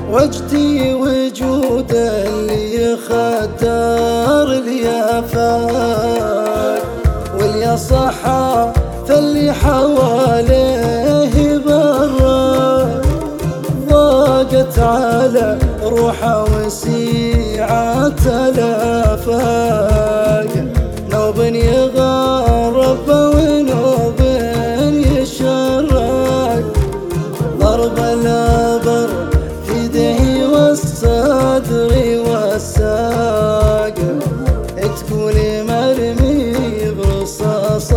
وجدي وجود اللي يختار اليافات واليصحى فاللي حواليه برا ضاقت على روحه وسيعة الآفاق نوب يغرب ونوب يشرق ضرب الأبر في يديه والصدر والساق تقولي مرمي برصاص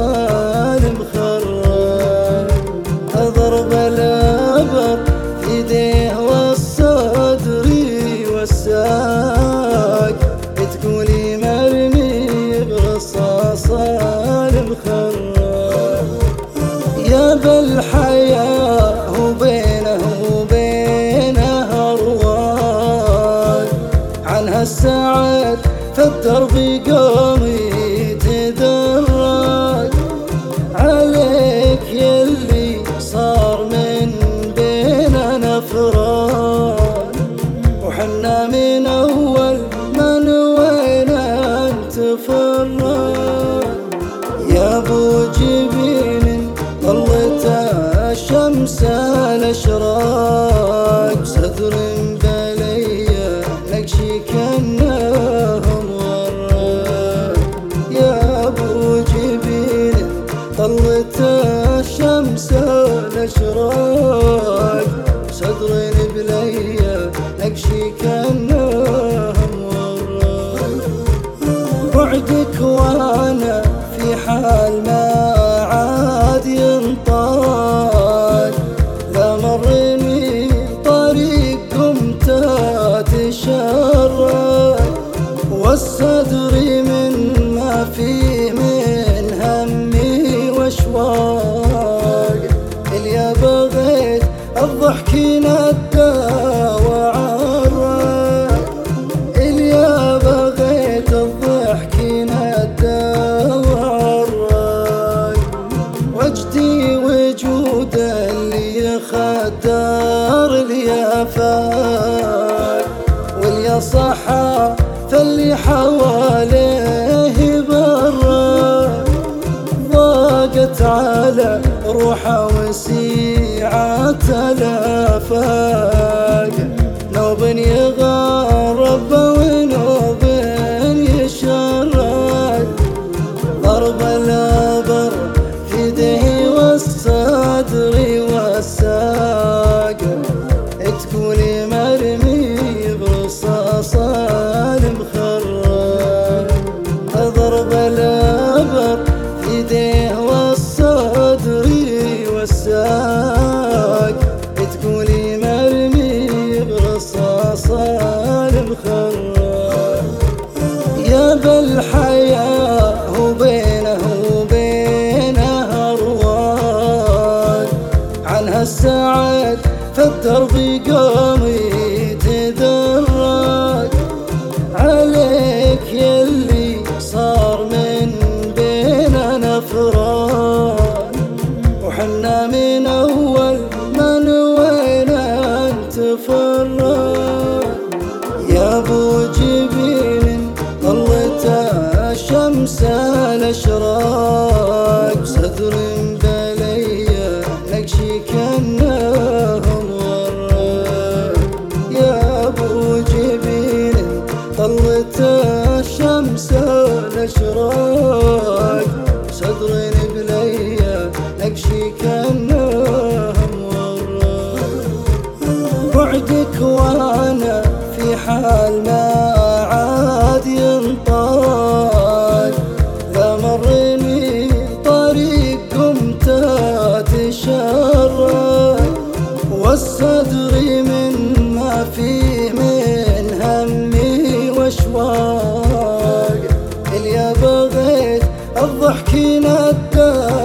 المخرق ضرب الأبر في يديه والصدر والساق تقولي مرمي برصاص المخرق يا بالحياة وبينه وبينه أرواق عنها السعد فالدرب قام يتدرج عليك يلي صار من بيننا فراق وحنا من أول ما نوينا نتفرق يا ابو جبين طلته الشمس الاشراق صدر بليه نقشي كانه مورق يا ابو جبين طلته الشمس الاشراق صدر بليه نقشي كانه مورق بعدك وانا في حال ما عاد ينطاق لا مرني طريق قمت تشرق والصدر من ما فيه من همي واشواق اللي بغيت الضحك ندى وعرق اللي بغيت الضحك ندى وعرق وجدي وجود اللي يختار اليافات واليصحى فاللي حواليه برا ضاقت على روحه وسيعة الآفاق نوب يغرب ونوب يشرق ضرب الأبر في يديه والصدر والساق تقولي مرمي برصاص المخرق ضرب الأبر في يديه والصدر والساق تقولي مرمي برصاص المخرق يا بالحياة وبينه وبينه أرواق عنها السعد فالدرب قام يتدرج عليك يلي صار من بيننا فراق وحنا من أول ما نوينا نتفرق يا ابو جبين طلته الشمس الاشراق صدر بليه نقشي كانه مورق يا ابو جبين طلته الشمس الاشراق صدر بليه نقشي كانه مورق بعدك وانا في حال ما عاد ينطاق لا مرني طريق قمت تشرق والصدر من ما فيه من همي واشواق اللي بغيت الضحك ندى